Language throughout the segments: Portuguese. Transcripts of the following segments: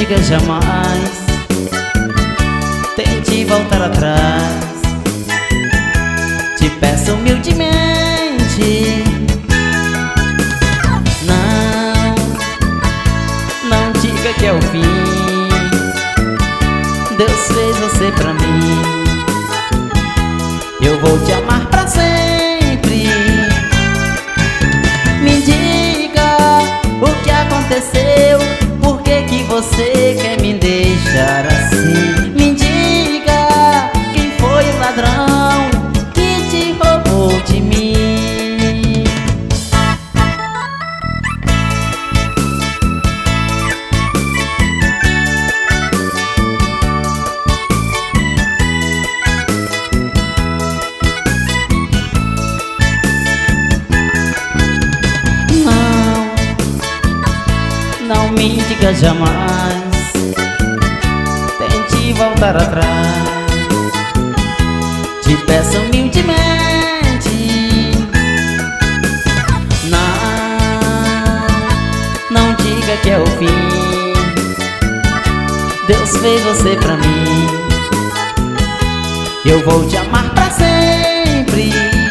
diga jamais, tente voltar atrás. Te peço humildemente, não diga que é o fim. Deus fez você pra mim, eu vou te amar pra sempre. Me diga o que aconteceu, por que que você quer me deixar assim? Me diga quem foi o ladrão que te roubou de mim. Não me diga jamais, tente voltar atrás. Te peço humildemente, não diga que é o fim. Deus fez você pra mim, eu vou te amar pra sempre.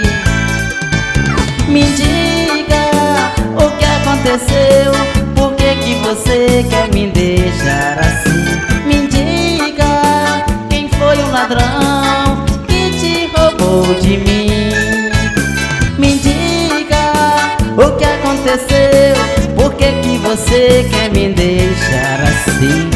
Me diga o que aconteceu, por que que você quer me deixar assim? Me diga quem foi o ladrão que te roubou de mim. Me diga o que aconteceu, por que que você quer me deixar assim?